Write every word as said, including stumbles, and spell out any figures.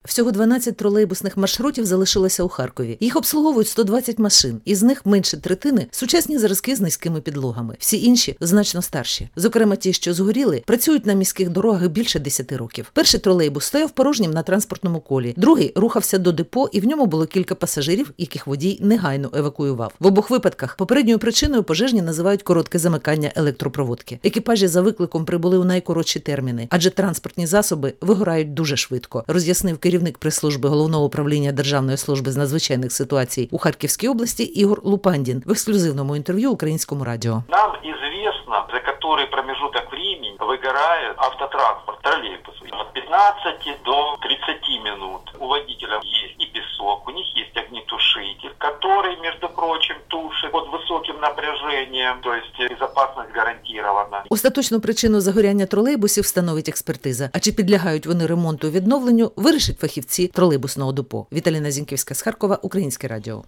Всього дванадцять тролейбусних маршрутів залишилося у Харкові. Їх обслуговують сто двадцять машин, із них менше третини – сучасні зразки з низькими підлогами. Всі інші – значно старші. Зокрема, ті, що згоріли, працюють на міських дорогах більше десяти років. Перший тролейбус стояв порожнім на транспортному колі, другий рухався до депо, і в ньому було кілька пасажирів, яких водій негайно евакуював. В обох випадках попередньою причиною пожежні називають коротке замикання електропроводки. Екіпажі за викликом прибули у найкоротші терміни, адже транспортні засоби вигорають дуже швидко, роз'яснив керівник прес-служби Головного управління Державної служби з надзвичайних ситуацій у Харківській області Ігор Лупандін в ексклюзивному інтерв'ю Українському радіо. Нам известно, за который промежуток времени выгорает автотранспорт, троллейбусы. От пятнадцати до тридцати минут. У водителя есть и песок, у них есть огнетушитель, который, между прочим, тушит под высоким напряжением, то есть безопасность гарантирована. Остаточну причину загоряння тролейбусів встановить експертиза. А чи підлягають вони ремонту і відновленню, вирішать фахівці тролейбусного депо. Віталіна Зінківська з Харкова, Українське радіо.